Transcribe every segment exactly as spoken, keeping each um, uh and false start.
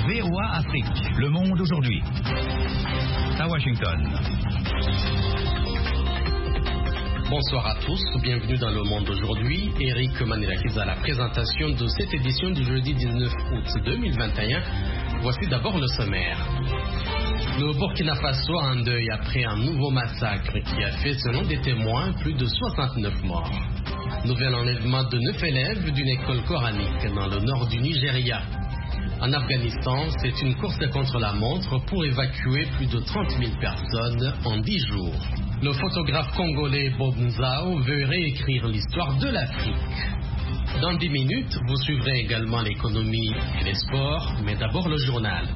V O A Afrique, Le Monde aujourd'hui. À Washington. Bonsoir à tous, bienvenue dans Le Monde aujourd'hui. Eric Manilakis à la présentation de cette édition du jeudi dix-neuf août deux mille vingt et un. Voici d'abord le sommaire. Le Burkina Faso a un deuil après un nouveau massacre qui a fait, selon des témoins, plus de soixante-neuf morts. Nouvel enlèvement de neuf élèves d'une école coranique dans le nord du Nigeria. En Afghanistan, c'est une course contre la montre pour évacuer plus de trente mille personnes en dix jours. Le photographe congolais Bob Nzao veut réécrire l'histoire de l'Afrique. Dans dix minutes, vous suivrez également l'économie et les sports, mais d'abord le journal.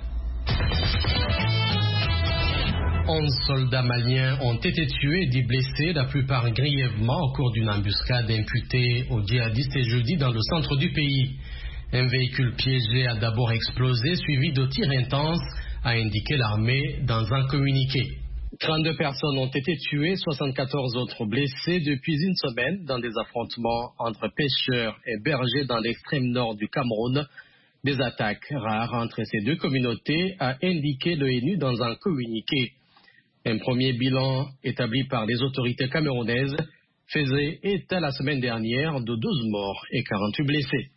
onze soldats maliens ont été tués et dix blessés, la plupart grièvement au cours d'une embuscade imputée aux djihadistes jeudi dans le centre du pays. Un véhicule piégé a d'abord explosé, suivi de tirs intenses, a indiqué l'armée dans un communiqué. trente-deux personnes ont été tuées, soixante-quatorze autres blessées depuis une semaine dans des affrontements entre pêcheurs et bergers dans l'extrême nord du Cameroun. Des attaques rares entre ces deux communautés, a indiqué l'ONU dans un communiqué. Un premier bilan établi par les autorités camerounaises faisait état la semaine dernière de douze morts et quarante-huit blessés.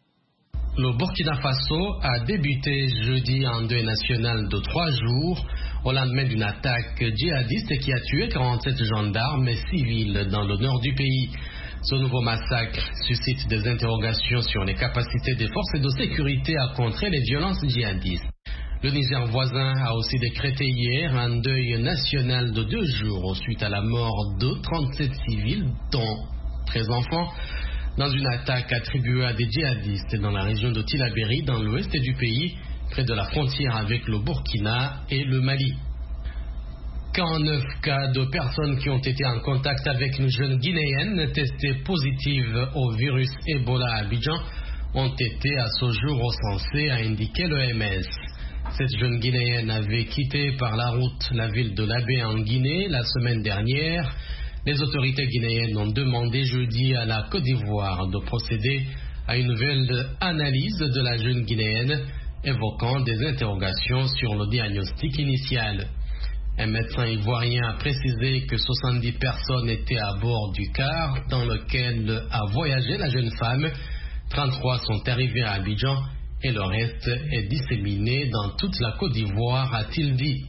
Le Burkina Faso a débuté jeudi un deuil national de trois jours au lendemain d'une attaque djihadiste qui a tué quarante-sept gendarmes et civils dans le nord du pays. Ce nouveau massacre suscite des interrogations sur les capacités des forces de sécurité à contrer les violences djihadistes. Le Niger voisin a aussi décrété hier un deuil national de deux jours suite à la mort de trente-sept civils, dont treize enfants, dans une attaque attribuée à des djihadistes dans la région de Tillabéri, dans l'ouest du pays, près de la frontière avec le Burkina et le Mali. quarante-neuf cas de personnes qui ont été en contact avec une jeune Guinéenne testée positive au virus Ebola à Abidjan ont été à ce jour recensés, a indiqué l'O M S. Cette jeune Guinéenne avait quitté par la route la ville de Labé en Guinée la semaine dernière. Les autorités guinéennes ont demandé jeudi à la Côte d'Ivoire de procéder à une nouvelle analyse de la jeune Guinéenne, évoquant des interrogations sur le diagnostic initial. Un médecin ivoirien a précisé que soixante-dix personnes étaient à bord du car dans lequel a voyagé la jeune femme. trente-trois sont arrivés à Abidjan et le reste est disséminé dans toute la Côte d'Ivoire, a-t-il dit.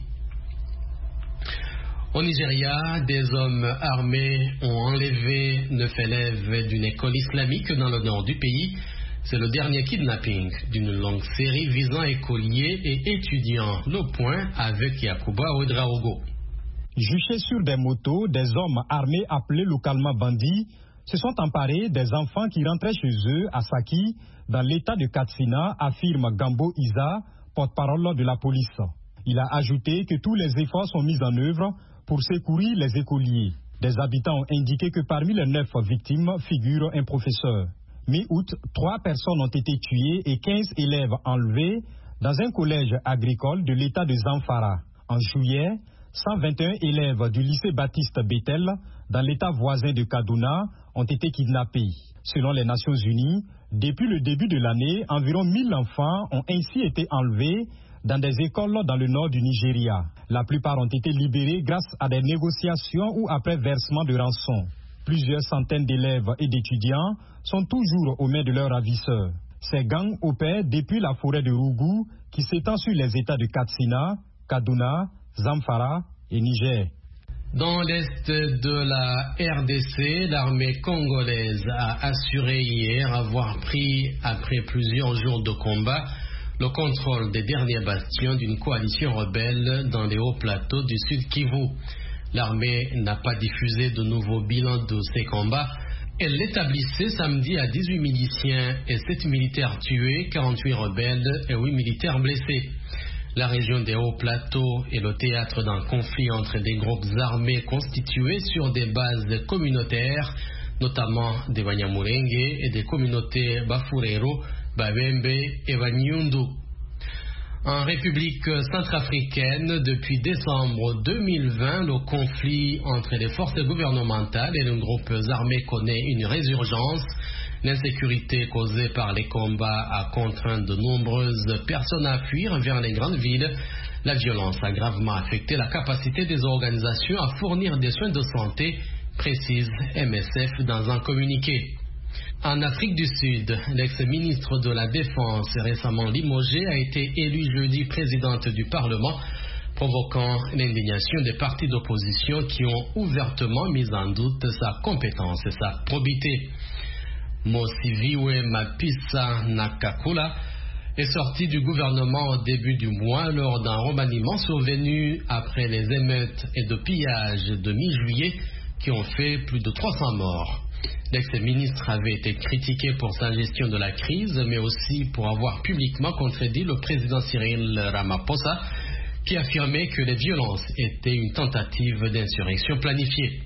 Au Nigeria, des hommes armés ont enlevé neuf élèves d'une école islamique dans le nord du pays. C'est le dernier kidnapping d'une longue série visant écoliers et étudiants. Le point avec Yakuba Ouedraogo. Juchés sur des motos, des hommes armés appelés localement bandits se sont emparés des enfants qui rentraient chez eux à Saki, dans l'état de Katsina, affirme Gambo Isa, porte-parole de la police. Il a ajouté que tous les efforts sont mis en œuvre pour secourir les écoliers. Des habitants ont indiqué que parmi les neuf victimes figure un professeur. Mi-août, trois personnes ont été tuées et quinze élèves enlevés dans un collège agricole de l'état de Zamfara. En juillet, cent vingt et un élèves du lycée Baptiste Bethel, dans l'état voisin de Kaduna, ont été kidnappés. Selon les Nations Unies, depuis le début de l'année, environ mille enfants ont ainsi été enlevés dans des écoles dans le nord du Nigeria. La plupart ont été libérés grâce à des négociations ou après versement de rançon. Plusieurs centaines d'élèves et d'étudiants sont toujours aux mains de leurs ravisseurs. Ces gangs opèrent depuis la forêt de Rougou qui s'étend sur les états de Katsina, Kaduna, Zamfara et Niger. Dans l'est de la R D C, l'armée congolaise a assuré hier avoir pris, après plusieurs jours de combat, le contrôle des derniers bastions d'une coalition rebelle dans les hauts plateaux du Sud Kivu. L'armée n'a pas diffusé de nouveau bilan de ces combats. Elle l'établissait samedi à dix-huit miliciens et sept militaires tués, quarante-huit rebelles et huit militaires blessés. La région des hauts plateaux est le théâtre d'un conflit entre des groupes armés constitués sur des bases communautaires, notamment des Banyamulenge et des communautés Bafurero, Babembe et Banyundu. En République centrafricaine, depuis décembre deux mille vingt, le conflit entre les forces gouvernementales et les groupes armés connaît une résurgence. L'insécurité causée par les combats a contraint de nombreuses personnes à fuir vers les grandes villes. La violence a gravement affecté la capacité des organisations à fournir des soins de santé, précise M S F dans un communiqué. En Afrique du Sud, l'ex-ministre de la Défense récemment limogé a été élu jeudi présidente du Parlement, provoquant l'indignation des partis d'opposition qui ont ouvertement mis en doute sa compétence et sa probité. Mosiviwe Mapisa Nakakula est sorti du gouvernement au début du mois lors d'un remaniement survenu après les émeutes et de pillages de mi-juillet qui ont fait plus de trois cents morts. L'ex-ministre avait été critiqué pour sa gestion de la crise, mais aussi pour avoir publiquement contredit le président Cyril Ramaphosa, qui affirmait que les violences étaient une tentative d'insurrection planifiée.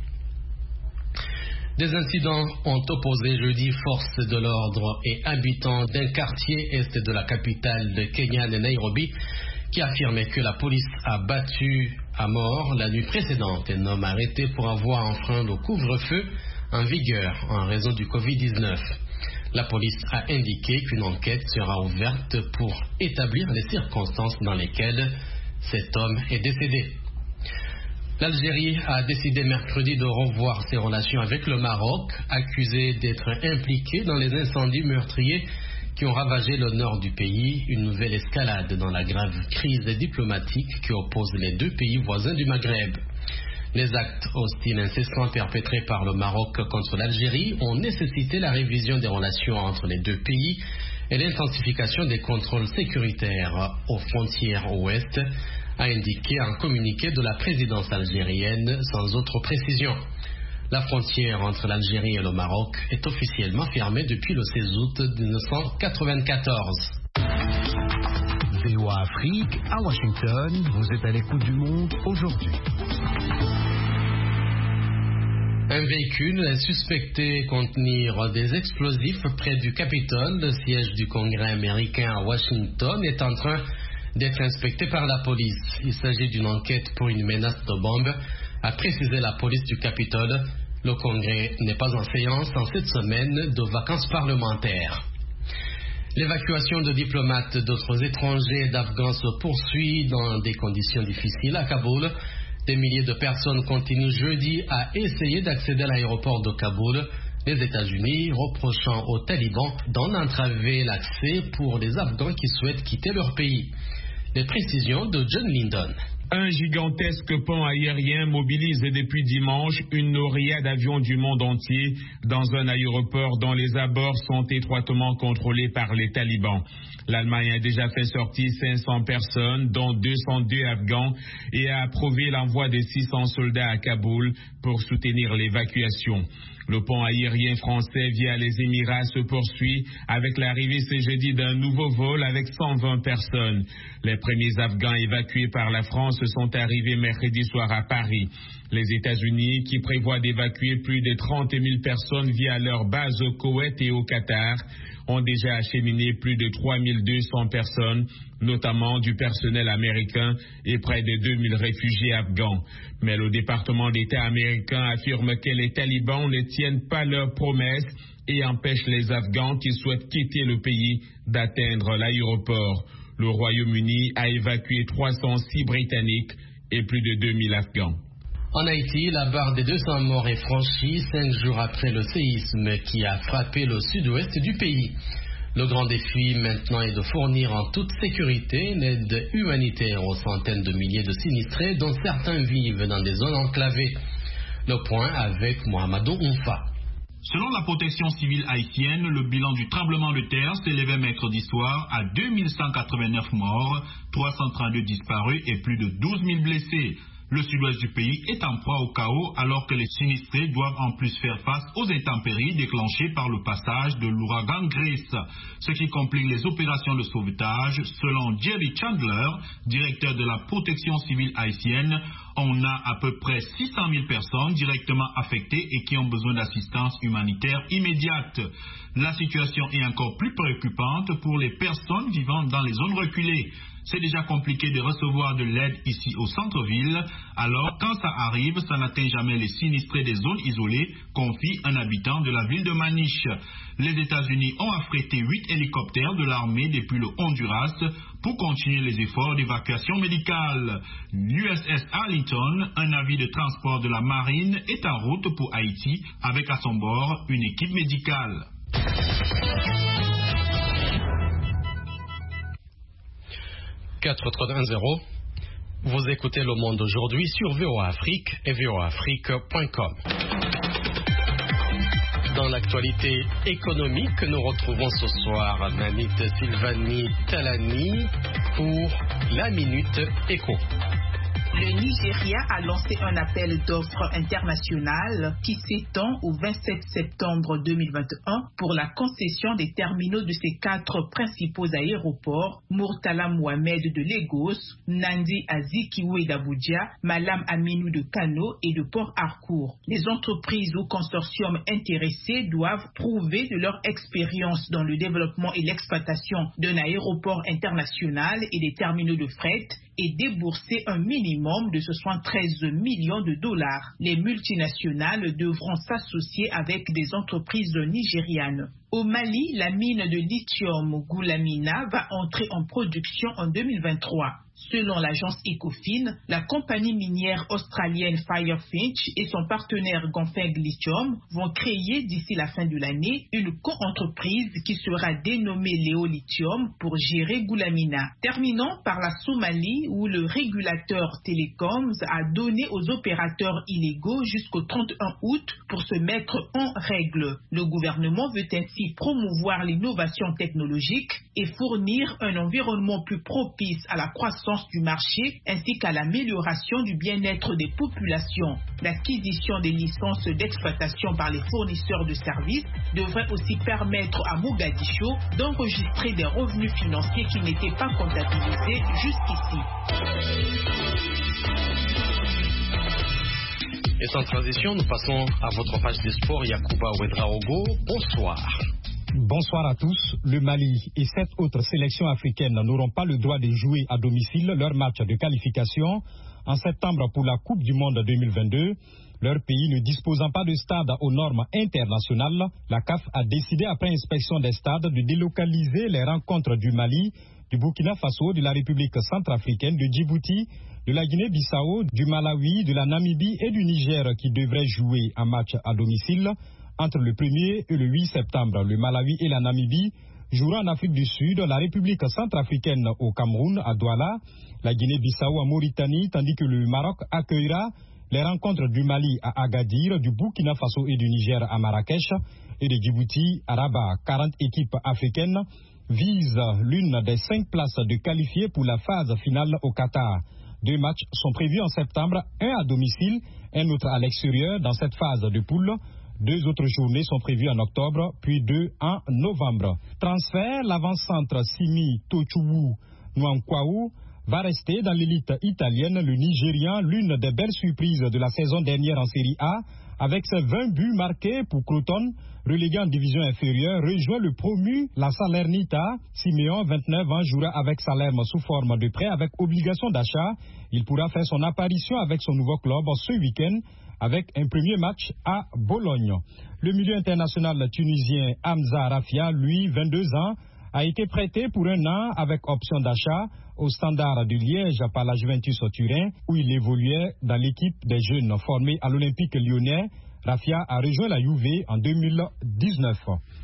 Des incidents ont opposé jeudi forces de l'ordre et habitants d'un quartier est de la capitale de Kenya, de Nairobi, qui affirmait que la police a battu à mort la nuit précédente un homme arrêté pour avoir enfreint le couvre-feu en vigueur en raison du covid dix-neuf. La police a indiqué qu'une enquête sera ouverte pour établir les circonstances dans lesquelles cet homme est décédé. L'Algérie a décidé mercredi de revoir ses relations avec le Maroc, accusé d'être impliqué dans les incendies meurtriers qui ont ravagé le nord du pays, une nouvelle escalade dans la grave crise diplomatique qui oppose les deux pays voisins du Maghreb. Les actes hostiles incessants perpétrés par le Maroc contre l'Algérie ont nécessité la révision des relations entre les deux pays et l'intensification des contrôles sécuritaires aux frontières ouest, a indiqué un communiqué de la présidence algérienne sans autre précision. La frontière entre l'Algérie et le Maroc est officiellement fermée depuis le seize août mille neuf cent quatre-vingt-quatorze. V O A Afrique, à Washington, vous êtes à l'écoute du monde aujourd'hui. Un véhicule est suspecté contenir des explosifs près du Capitole, le siège du Congrès américain à Washington, est en train d'être inspecté par la police. Il s'agit d'une enquête pour une menace de bombe, a précisé la police du Capitole. Le Congrès n'est pas en séance en cette semaine de vacances parlementaires. L'évacuation de diplomates d'autres étrangers et d'Afghans se poursuit dans des conditions difficiles à Kaboul. Des milliers de personnes continuent jeudi à essayer d'accéder à l'aéroport de Kaboul, les États-Unis reprochant aux talibans d'en entraver l'accès pour les Afghans qui souhaitent quitter leur pays. Les précisions de John Lyndon. Un gigantesque pont aérien mobilise depuis dimanche une noria d'avions du monde entier dans un aéroport dont les abords sont étroitement contrôlés par les talibans. L'Allemagne a déjà fait sortir cinq cents personnes, dont deux cent deux Afghans, et a approuvé l'envoi de six cents soldats à Kaboul pour soutenir l'évacuation. Le pont aérien français via les Émirats se poursuit avec l'arrivée ce jeudi d'un nouveau vol avec cent vingt personnes. Les premiers Afghans évacués par la France sont arrivés mercredi soir à Paris. Les États-Unis, qui prévoient d'évacuer plus de trente mille personnes via leur base au Koweït et au Qatar, ont déjà acheminé plus de trois mille deux cents personnes, notamment du personnel américain et près de deux mille réfugiés afghans. Mais le département d'État américain affirme que les talibans ne tiennent pas leurs promesses et empêchent les Afghans qui souhaitent quitter le pays d'atteindre l'aéroport. Le Royaume-Uni a évacué trois cent six Britanniques et plus de deux mille Afghans. En Haïti, la barre des deux cents morts est franchie cinq jours après le séisme qui a frappé le sud-ouest du pays. Le grand défi maintenant est de fournir en toute sécurité une aide humanitaire aux centaines de milliers de sinistrés dont certains vivent dans des zones enclavées. Le point avec Mohamedou Oumfa. Selon la protection civile haïtienne, le bilan du tremblement de terre s'élevait mercredi soir à deux mille cent quatre-vingt-neuf morts, trois cent trente-deux disparus et plus de douze mille blessés. Le sud-ouest du pays est en proie au chaos alors que les sinistrés doivent en plus faire face aux intempéries déclenchées par le passage de l'ouragan Grace, ce qui complique les opérations de sauvetage. Selon Jerry Chandler, directeur de la protection civile haïtienne, on a à peu près six cent mille personnes directement affectées et qui ont besoin d'assistance humanitaire immédiate. La situation est encore plus préoccupante pour les personnes vivant dans les zones reculées. C'est déjà compliqué de recevoir de l'aide ici au centre-ville. Alors, quand ça arrive, ça n'atteint jamais les sinistrés des zones isolées, confie un habitant de la ville de Maniche. Les États-Unis ont affrété huit hélicoptères de l'armée depuis le Honduras pour continuer les efforts d'évacuation médicale. L'U S S Arlington, un navire de transport de la marine, est en route pour Haïti avec à son bord une équipe médicale. quatre trois un zéro. Vous écoutez Le Monde aujourd'hui sur V O A Afrique et V O A Afrique point com. Dans l'actualité économique, nous retrouvons ce soir Nanit Sylvanie Talani pour la Minute Éco. Le Nigeria a lancé un appel d'offres international qui s'étend au vingt-sept septembre deux mille vingt et un pour la concession des terminaux de ses quatre principaux aéroports, Murtala Mohamed de Lagos, Nnamdi Azikiwe d'Abuja, Malam Aminu de Kano et de Port Harcourt. Les entreprises ou consortiums intéressés doivent prouver de leur expérience dans le développement et l'exploitation d'un aéroport international et des terminaux de fret et débourser un minimum de soixante-treize millions de dollars. Les multinationales devront s'associer avec des entreprises nigérianes. Au Mali, la mine de lithium Goulamina va entrer en production en deux mille vingt-trois. Selon l'agence Ecofin, la compagnie minière australienne Firefinch et son partenaire Ganfeng Lithium vont créer d'ici la fin de l'année une co-entreprise qui sera dénommée Léo Lithium pour gérer Goulamina. Terminons par la Somalie où le régulateur Télécoms a donné aux opérateurs illégaux jusqu'au trente et un août pour se mettre en règle. Le gouvernement veut ainsi promouvoir l'innovation technologique et fournir un environnement plus propice à la croissance du marché ainsi qu'à l'amélioration du bien-être des populations. L'acquisition des licences d'exploitation par les fournisseurs de services devrait aussi permettre à Mogadiscio d'enregistrer des revenus financiers qui n'étaient pas comptabilisés jusqu'ici. Et sans transition, nous passons à votre page des sports, Yacouba Ouedraogo. Bonsoir. Bonsoir à tous. Le Mali et sept autres sélections africaines n'auront pas le droit de jouer à domicile leur match de qualification en septembre pour la Coupe du Monde deux mille vingt-deux. Leur pays ne disposant pas de stade aux normes internationales, la C A F a décidé après inspection des stades de délocaliser les rencontres du Mali, du Burkina Faso, de la République centrafricaine, de Djibouti, de la Guinée-Bissau, du Malawi, de la Namibie et du Niger qui devraient jouer un match à domicile. Entre le premier et le huit septembre, le Malawi et la Namibie joueront en Afrique du Sud, la République centrafricaine au Cameroun, à Douala, la Guinée-Bissau en Mauritanie, tandis que le Maroc accueillera les rencontres du Mali à Agadir, du Burkina Faso et du Niger à Marrakech et de Djibouti à Rabat. quarante équipes africaines visent l'une des cinq places de qualifiés pour la phase finale au Qatar. Deux matchs sont prévus en septembre, un à domicile, un autre à l'extérieur dans cette phase de poule. Deux autres journées sont prévues en octobre, puis deux en novembre. Transfert, l'avant-centre Simi Tochubou Nwankwaou va rester dans l'élite italienne. Le Nigérian, l'une des belles surprises de la saison dernière en Série A, avec ses vingt buts marqués pour Crotone, relégué en division inférieure, rejoint le promu, la Salernitana. Simeon, vingt-neuf ans, jouera avec Salerno sous forme de prêt avec obligation d'achat. Il pourra faire son apparition avec son nouveau club ce week-end avec un premier match à Bologne. Le milieu international tunisien Hamza Rafia, lui, vingt-deux ans, a été prêté pour un an avec option d'achat au Standard de Liège par la Juventus Turin, où il évoluait dans l'équipe des jeunes formés à l'Olympique lyonnais. Rafia a rejoint la Juve en deux mille dix-neuf.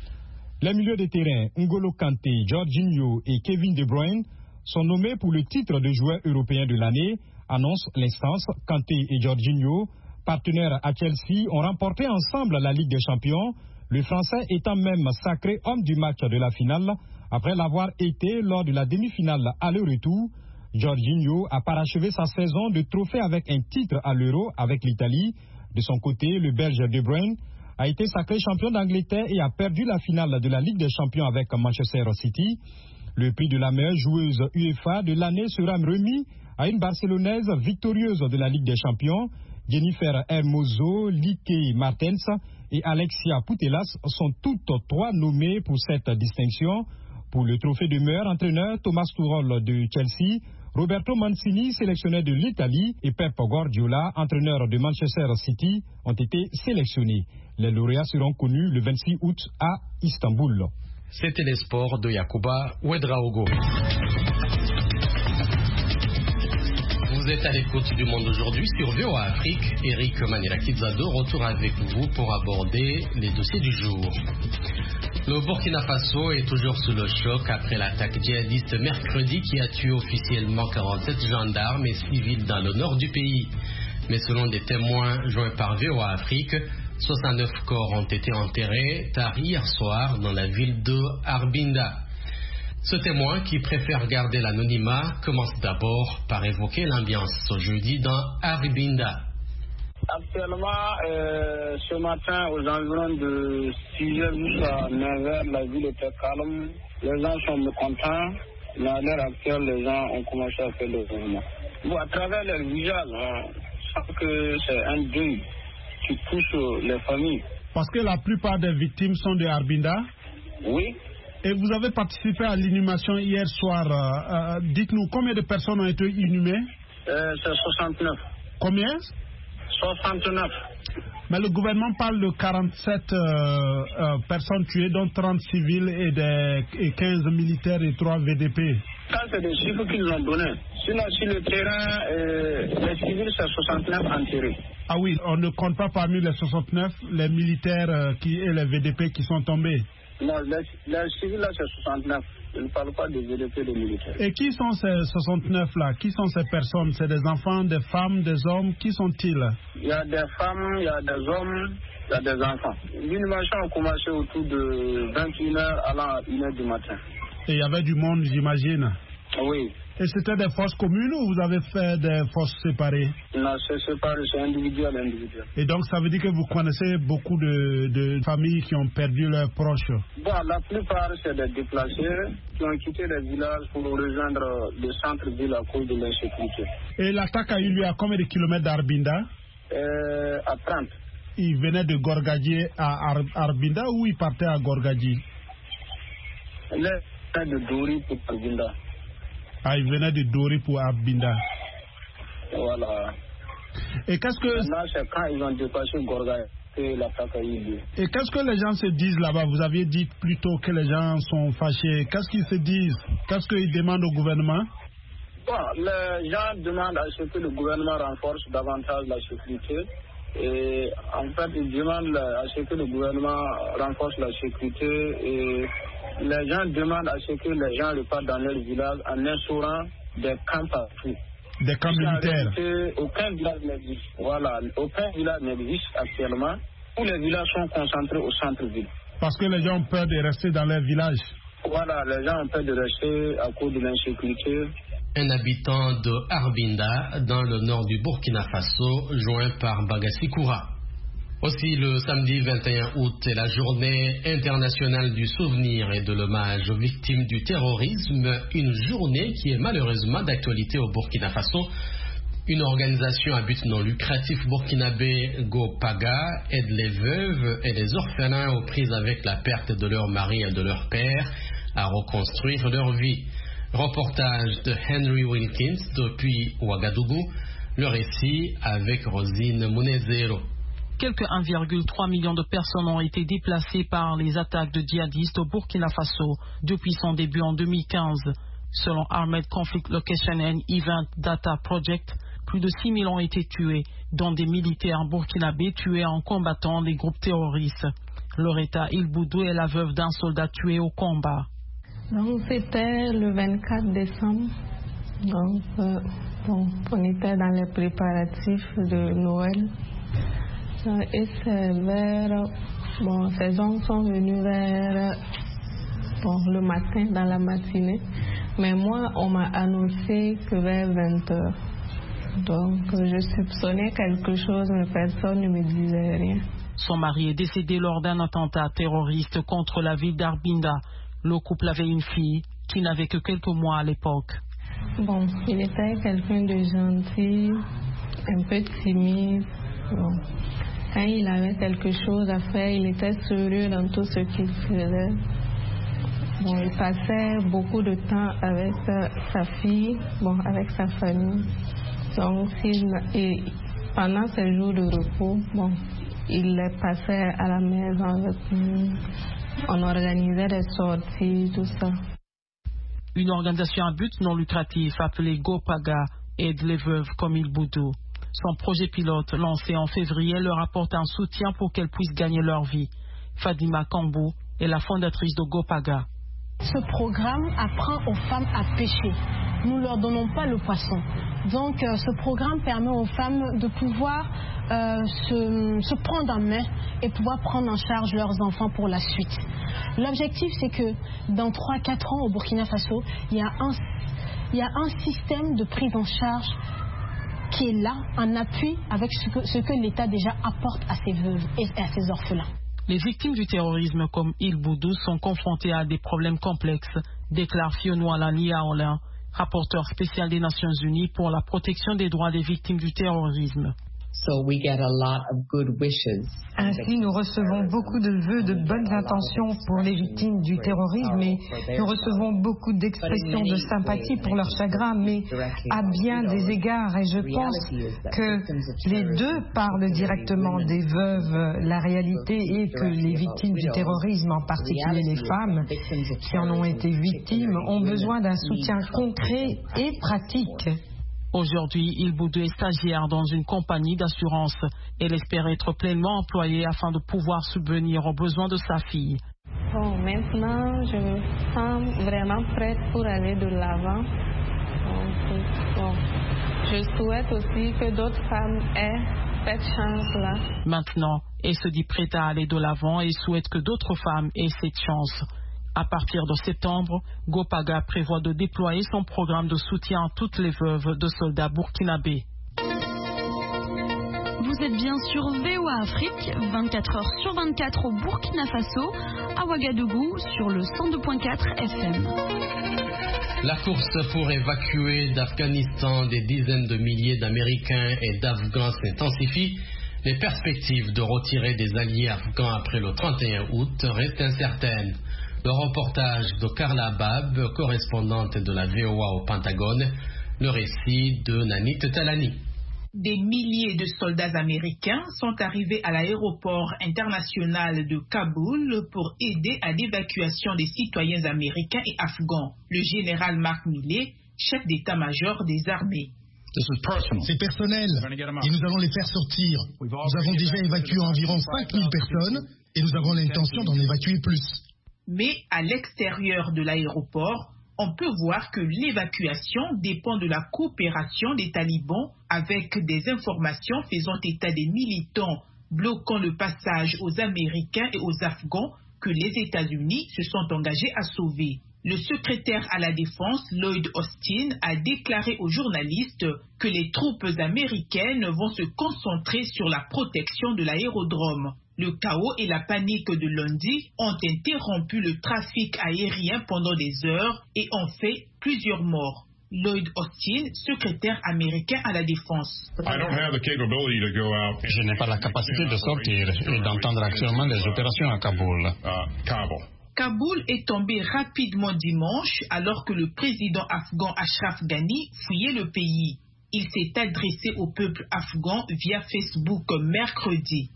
Les milieux de terrain N'Golo Kanté, Jorginho et Kevin De Bruyne sont nommés pour le titre de joueur européen de l'année, annonce l'instance. Kanté et Jorginho, partenaires à Chelsea, ont remporté ensemble la Ligue des Champions, le Français étant même sacré homme du match de la finale après l'avoir été lors de la demi-finale aller-retour. Jorginho a parachevé sa saison de trophée avec un titre à l'Euro avec l'Italie. De son côté, le Belge De Bruyne a été sacré champion d'Angleterre et a perdu la finale de la Ligue des Champions avec Manchester City. Le prix de la meilleure joueuse UEFA de l'année sera remis à une Barcelonaise victorieuse de la Ligue des Champions. Jennifer Hermoso, Lieke Martens et Alexia Putellas sont toutes trois nommées pour cette distinction. Pour le trophée de meilleur entraîneur, Thomas Tuchel de Chelsea, Roberto Mancini, sélectionneur de l'Italie, et Pep Guardiola, entraîneur de Manchester City, ont été sélectionnés. Les lauréats seront connus le vingt-six août à Istanbul. C'était les sports de Yacouba Ouedraogo. Vous êtes à l'écoute du Monde aujourd'hui sur V O A Afrique. Eric Manila-Kizado retour avec vous pour aborder les dossiers du jour. Le Burkina Faso est toujours sous le choc après l'attaque djihadiste mercredi qui a tué officiellement quarante-sept gendarmes et civils dans le nord du pays. Mais selon des témoins joints par V O A Afrique, soixante-neuf corps ont été enterrés tard hier soir dans la ville de Arbinda. Ce témoin, qui préfère garder l'anonymat, commence d'abord par évoquer l'ambiance ce jeudi dans Arbinda. Actuellement, euh, ce matin, aux environs de six heures jusqu'à neuf heures, la ville était calme. Les gens sont mécontents, mais à l'heure actuelle, les gens ont commencé à faire le mouvement. Bon, à travers leur visage, on sent que c'est un deuil qui touche les familles. Parce que la plupart des victimes sont de Arbinda? Oui. Et vous avez participé à l'inhumation hier soir. Euh, dites-nous, combien de personnes ont été inhumées? euh, C'est soixante-neuf. Combien? soixante-neuf. Mais le gouvernement parle de quarante-sept euh, euh, personnes tuées, dont trente civils et, des, et quinze militaires et trois V D P. Ça, c'est des chiffres qu'ils ont donnés. Sinon, sur le terrain, euh, les civils, c'est soixante-neuf enterrés. Ah oui, on ne compte pas parmi les soixante-neuf les militaires euh, qui, et les V D P qui sont tombés. Non, les, les civils, là, c'est soixante-neuf. Je ne parle pas des V D P, des militaires. Et qui sont ces soixante-neuf-là? Qui sont ces personnes? C'est des enfants, des femmes, des hommes? Qui sont-ils? Il y a des femmes, il y a des hommes, il y a des enfants. L'inhumation a commencé autour de vingt et une heures à une heure du matin. Et il y avait du monde, j'imagine? Oui. Et c'était des fosses communes ou vous avez fait des fosses séparées? Non, c'est séparé, c'est individuel, individuel. Et donc ça veut dire que vous connaissez beaucoup de, de familles qui ont perdu leurs proches? Bon, la plupart, c'est des déplacés qui ont quitté les villages pour rejoindre le centre-ville à cause de l'insécurité. Et l'attaque a eu lieu à combien de kilomètres d'Arbinda? euh, À trente. Ils venaient de Gorgadji à Ar Arbinda ou ils partaient à Gorgadji? Les de Dori pour Arbinda. Ah, ils venaient de Dori pour Arbinda. Voilà. Et qu'est-ce que... Maintenant, c'est quand ils ont dépassé Gorgadji que l'attaque a eu lieu. Et qu'est-ce que les gens se disent là-bas? Vous aviez dit plus tôt que les gens sont fâchés. Qu'est-ce qu'ils se disent? Qu'est-ce qu'ils demandent au gouvernement? Bon, les gens demandent à ce que le gouvernement renforce davantage la sécurité. Et en fait, ils demandent à ce que le gouvernement renforce la sécurité. Et les gens demandent à ce que les gens repartent dans leur village en instaurant des camps partout. Des camps militaires. Aucun village n'existe. Voilà, aucun village n'existe actuellement. Tous les villages sont concentrés au centre-ville. Parce que les gens ont peur de rester dans leur village. Voilà, les gens ont peur de rester à cause de l'insécurité. Un habitant de Arbinda, dans le nord du Burkina Faso, joint par Bagassi Koura. Aussi, le samedi vingt et un août est la journée internationale du souvenir et de l'hommage aux victimes du terrorisme, une journée qui est malheureusement d'actualité au Burkina Faso. Une organisation à but non lucratif burkinabé, GoPaga, aide les veuves et les orphelins aux prises avec la perte de leur mari et de leur père à reconstruire leur vie. Reportage de Henry Wilkins depuis Ouagadougou, le récit avec Rosine Munezero. Quelques un virgule trois million de personnes ont été déplacées par les attaques de djihadistes au Burkina Faso depuis son début en deux mille quinze. Selon Armed Conflict Location and Event Data Project, plus de six mille ont été tués, dont des militaires burkinabés tués en combattant les groupes terroristes. Loretta Ilboudou est la veuve d'un soldat tué au combat. Donc c'était le vingt-quatre décembre. Donc euh, bon, on était dans les préparatifs de Noël. Euh, et c'est vers, bon, ces hommes sont venus vers, bon, le matin, dans la matinée. Mais moi, on m'a annoncé que vers vingt heures. Donc je soupçonnais quelque chose, mais personne ne me disait rien. Son mari est décédé lors d'un attentat terroriste contre la ville d'Arbinda. Le couple avait une fille qui n'avait que quelques mois à l'époque. Bon, il était quelqu'un de gentil, un peu timide. Bon. Quand il avait quelque chose à faire, il était sérieux dans tout ce qu'il faisait. bon, il passait beaucoup de temps avec sa, sa fille, bon, avec sa famille. Donc, et pendant ses jours de repos, bon, il les passait à la maison avec nous. On organisait des sorties, tout ça. Une organisation à but non lucratif appelée GoPaga aide les veuves comme Il Boudou. Son projet pilote, lancé en février, leur apporte un soutien pour qu'elles puissent gagner leur vie. Fadima Kambou est la fondatrice de GoPaga. Ce programme apprend aux femmes à pêcher. Nous ne leur donnons pas le poisson. Donc euh, ce programme permet aux femmes de pouvoir euh, se, se prendre en main et pouvoir prendre en charge leurs enfants pour la suite. L'objectif, c'est que dans trois à quatre ans au Burkina Faso, il y a un, il y a un système de prise en charge qui est là, en appui avec ce que, ce que l'État déjà apporte à ses veuves et à ses orphelins. Les victimes du terrorisme comme Il Boudou sont confrontées à des problèmes complexes, déclare Fionnois Lani-Aolin, rapporteur spécial des Nations Unies pour la protection des droits des victimes du terrorisme. Ainsi, nous recevons beaucoup de vœux de bonnes intentions pour les victimes du terrorisme et nous recevons beaucoup d'expressions de sympathie pour leur chagrin, mais à bien des égards, et je pense que les deux parlent directement des veuves. La réalité est que les victimes du terrorisme, en particulier les femmes qui en ont été victimes, ont besoin d'un soutien concret et pratique. Aujourd'hui, Il Boudou est stagiaire dans une compagnie d'assurance. Elle espère être pleinement employée afin de pouvoir subvenir aux besoins de sa fille. Bon, maintenant, je me sens vraiment prête pour aller de l'avant. Bon, je souhaite aussi que d'autres femmes aient cette chance-là. Maintenant, elle se dit prête à aller de l'avant et souhaite que d'autres femmes aient cette chance. À partir de septembre, GoPaga prévoit de déployer son programme de soutien à toutes les veuves de soldats burkinabés. Vous êtes bien sur V O A Afrique, vingt-quatre heures sur vingt-quatre au Burkina Faso, à Ouagadougou sur le cent deux virgule quatre F M. La course pour évacuer d'Afghanistan des dizaines de milliers d'Américains et d'Afghans s'intensifie. Les perspectives de retirer des alliés afghans après le trente et un août restent incertaines. Le reportage de Carla Bab, correspondante de la V O A au Pentagone, le récit de Nanit Talani. Des milliers de soldats américains sont arrivés à l'aéroport international de Kaboul pour aider à l'évacuation des citoyens américains et afghans. Le général Mark Milley, chef d'état-major des armées. C'est personnel et nous allons les faire sortir. Nous avons déjà évacué environ cinq mille personnes et nous avons l'intention d'en évacuer plus. Mais à l'extérieur de l'aéroport, on peut voir que l'évacuation dépend de la coopération des talibans avec des informations faisant état des militants bloquant le passage aux Américains et aux Afghans que les États-Unis se sont engagés à sauver. Le secrétaire à la Défense, Lloyd Austin, a déclaré aux journalistes que les troupes américaines vont se concentrer sur la protection de l'aérodrome. Le chaos et la panique de lundi ont interrompu le trafic aérien pendant des heures et ont fait plusieurs morts. Lloyd Austin, secrétaire américain à la Défense. Je n'ai pas la capacité de sortir et d'entendre actuellement les opérations à Kaboul. Kaboul est tombé rapidement dimanche alors que le président afghan Ashraf Ghani fuyait le pays. Il s'est adressé au peuple afghan via Facebook mercredi.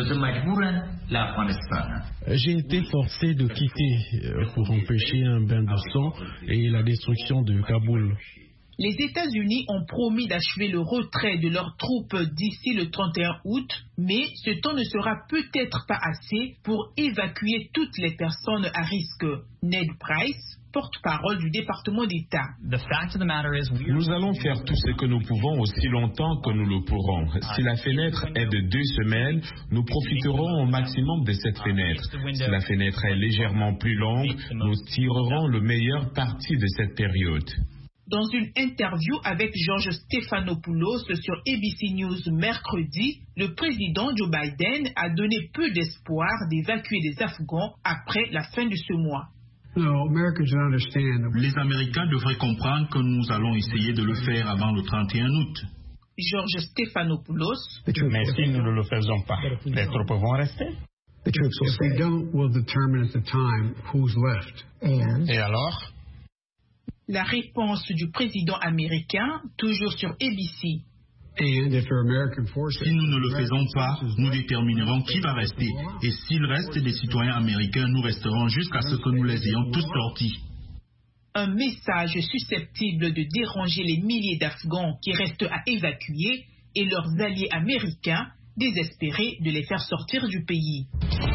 J'ai été forcé de quitter pour empêcher un bain de sang et la destruction de Kaboul. Les États-Unis ont promis d'achever le retrait de leurs troupes d'ici le trente et un août, mais ce temps ne sera peut-être pas assez pour évacuer toutes les personnes à risque. Ned Price, porte-parole du département d'État. Nous allons faire tout ce que nous pouvons aussi longtemps que nous le pourrons. Si la fenêtre est de deux semaines, nous profiterons au maximum de cette fenêtre. Si la fenêtre est légèrement plus longue, nous tirerons le meilleur parti de cette période. Dans une interview avec George Stephanopoulos sur A B C News mercredi, le président Joe Biden a donné peu d'espoir d'évacuer les Afghans après la fin de ce mois. Les Américains devraient comprendre que nous allons essayer de le faire avant le trente et un août. George Stephanopoulos. Mais si nous ne le faisons pas, les troupes vont rester? If we don't, we'll determine at the time who's left. Et alors? La réponse du président américain, toujours sur A B C. Si nous ne le faisons pas, nous déterminerons qui va rester. Et s'il reste des citoyens américains, nous resterons jusqu'à ce que nous les ayons tous sortis. Un message susceptible de déranger les milliers d'Afghans qui restent à évacuer et leurs alliés américains désespérés de les faire sortir du pays.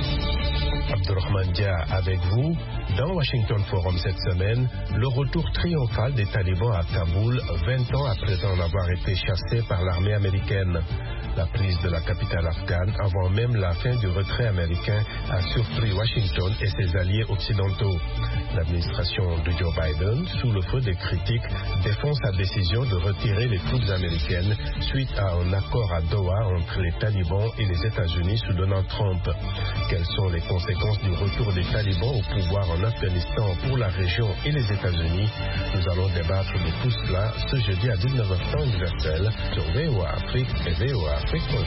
Abdurrahman Dia avec vous. Dans Washington Forum cette semaine, le retour triomphal des talibans à Kaboul, vingt ans après en avoir été chassés par l'armée américaine. La prise de la capitale afghane, avant même la fin du retrait américain, a surpris Washington et ses alliés occidentaux. L'administration de Joe Biden, sous le feu des critiques, défend sa décision de retirer les troupes américaines suite à un accord à Doha entre les talibans et les États-Unis sous Donald Trump. Quelles sont les conséquences du retour des talibans au pouvoir en Afghanistan pour la région et les États-Unis? Nous allons débattre de tout cela ce jeudi à dix-neuf heures temps universel sur V O A Afrique et V O A Afrique point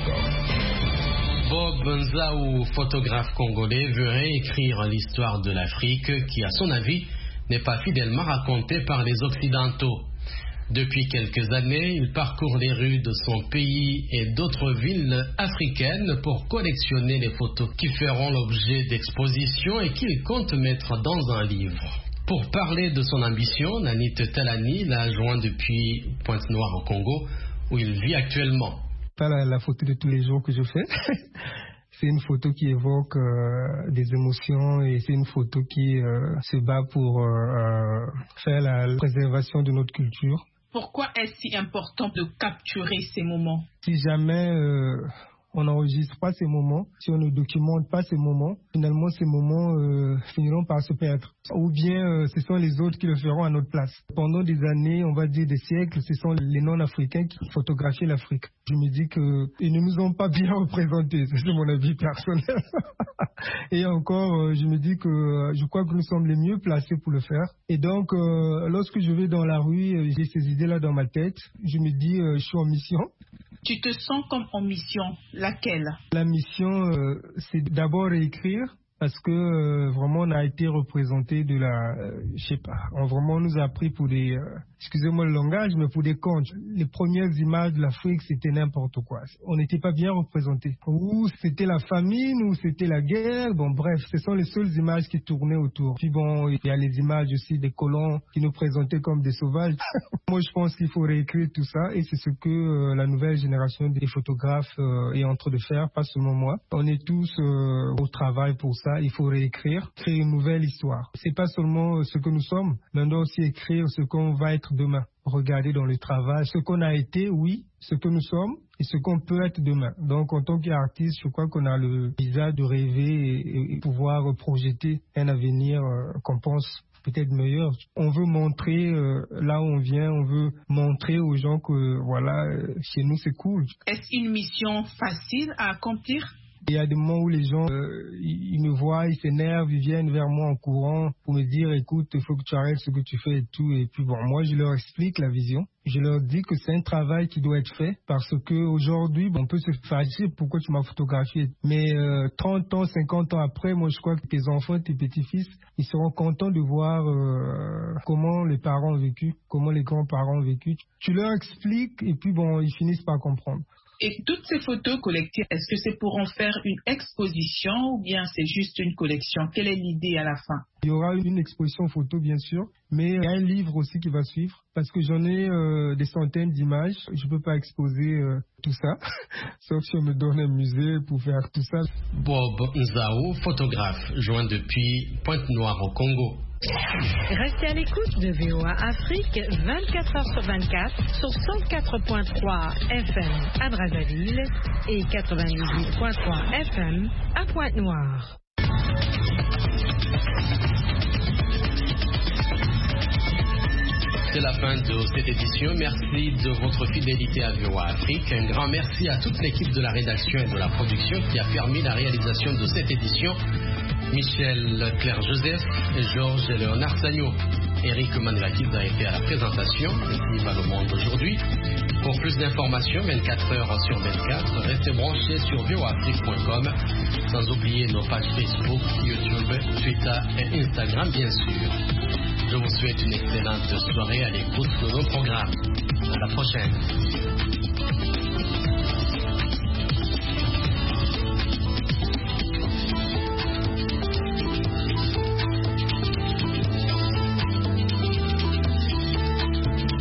com. Bob Nzaou, photographe congolais, veut réécrire l'histoire de l'Afrique qui, à son avis, n'est pas fidèlement racontée par les Occidentaux. Depuis quelques années, il parcourt les rues de son pays et d'autres villes africaines pour collectionner les photos qui feront l'objet d'expositions et qu'il compte mettre dans un livre. Pour parler de son ambition, Nanit Talani l'a joint depuis Pointe-Noire au Congo, où il vit actuellement. Pas la, la photo de tous les jours que je fais. C'est une photo qui évoque euh, des émotions et c'est une photo qui euh, se bat pour euh, faire la préservation de notre culture. Pourquoi est-ce si important de capturer ces moments? Si jamais euh, on n'enregistre pas ces moments, si on ne documente pas ces moments, finalement ces moments euh, finiront par se perdre. Ou bien euh, ce sont les autres qui le feront à notre place. Pendant des années, on va dire des siècles, ce sont les non-africains qui photographiaient l'Afrique. Je me dis qu'ils ne nous ont pas bien représentés, c'est mon avis personnel. Et encore, euh, je me dis que euh, je crois que nous sommes les mieux placés pour le faire. Et donc, euh, lorsque je vais dans la rue, euh, j'ai ces idées-là dans ma tête. Je me dis, euh, je suis en mission. Tu te sens comme en mission. Laquelle? La mission, euh, c'est d'abord réécrire. Parce que euh, vraiment on a été représenté de la, euh, je sais pas, on vraiment nous a pris pour des, euh, excusez-moi le langage, mais pour des contes. Les premières images de l'Afrique, c'était n'importe quoi. On n'était pas bien représentés. Ou c'était la famine, ou c'était la guerre. Bon, bref, ce sont les seules images qui tournaient autour. Puis bon, il y a les images aussi des colons qui nous présentaient comme des sauvages. Moi, je pense qu'il faut réécrire tout ça, et c'est ce que euh, la nouvelle génération des photographes euh, est en train de faire, pas seulement moi. On est tous euh, au travail pour ça. Il faut réécrire, créer une nouvelle histoire. C'est pas seulement ce que nous sommes, mais on doit aussi écrire ce qu'on va être demain. Regarder dans le travail ce qu'on a été, oui, ce que nous sommes et ce qu'on peut être demain. Donc, en tant qu'artiste, je crois qu'on a le visage de rêver et, et pouvoir projeter un avenir euh, qu'on pense peut-être meilleur. On veut montrer euh, là où on vient, on veut montrer aux gens que, voilà, euh, chez nous, c'est cool. Est-ce une mission facile à accomplir? Il y a des moments où les gens, euh, ils me voient, ils s'énervent, ils viennent vers moi en courant pour me dire, écoute, il faut que tu arrêtes ce que tu fais et tout. Et puis bon, moi, je leur explique la vision. Je leur dis que c'est un travail qui doit être fait parce que aujourd'hui, bon, on peut se fâcher pourquoi tu m'as photographié. Mais euh, trente ans, cinquante ans après, moi, je crois que tes enfants, tes petits-fils, ils seront contents de voir euh, comment les parents ont vécu, comment les grands-parents ont vécu. Tu leur expliques et puis bon, ils finissent par comprendre. Et toutes ces photos collectées, est-ce que c'est pour en faire une exposition ou bien c'est juste une collection? Quelle est l'idée à la fin? Il y aura une exposition photo, bien sûr, mais il y a un livre aussi qui va suivre parce que j'en ai euh, des centaines d'images. Je ne peux pas exposer euh, tout ça, sauf si on me donne un musée pour faire tout ça. Bob Nzaou, photographe, joint depuis Pointe-Noire au Congo. Restez à l'écoute de V O A Afrique vingt-quatre heures sur vingt-quatre sur cent quatre point trois F M à Brazzaville et quatre-vingt-dix-huit point trois F M à Pointe-Noire. C'est la fin de cette édition. Merci de votre fidélité à V O A Afrique. Un grand merci à toute l'équipe de la rédaction et de la production qui a permis la réalisation de cette édition. Michel Claire-Joseph et Georges Léonard Sagno. Eric Manelakiz a été à la présentation. Ici va le monde aujourd'hui. Pour plus d'informations, vingt-quatre heures sur vingt-quatre, restez branchés sur v o afrique point com, sans oublier nos pages Facebook, YouTube, Twitter et Instagram, bien sûr. Je vous souhaite une excellente soirée à l'écoute de nos programmes. À la prochaine.